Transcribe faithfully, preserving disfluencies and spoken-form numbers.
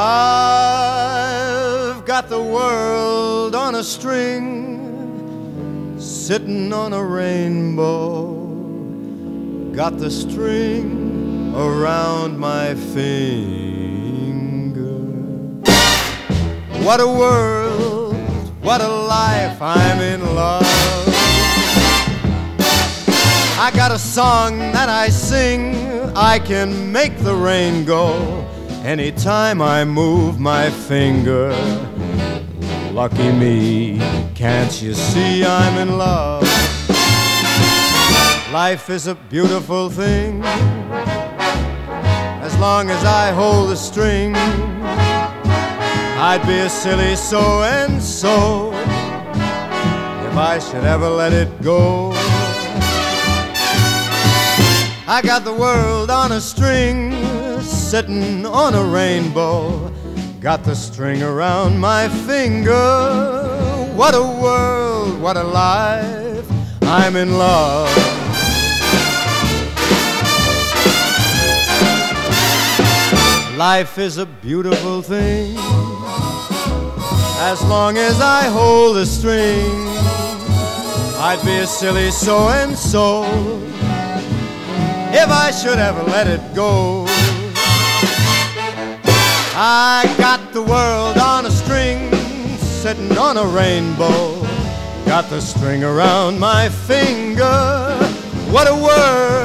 I've got the world on a string, sitting on a rainbow. Got the string around my finger. What a world, what a life, I'm in love. I got a song that I sing, I can make the rain go anytime I move my finger. Lucky me, can't you see I'm in love? Life is a beautiful thing, as long as I hold the string. I'd be a silly so-and-so if I should ever let it go. I got the world on a string, sitting on a rainbow. Got the string around my finger. What a world, what a life, I'm in love. Life is a beautiful thing, as long as I hold the string. I'd be a silly so-and-so if I should ever let it go. I got the world on a string, sitting on a rainbow. Got the string around my finger. What a world,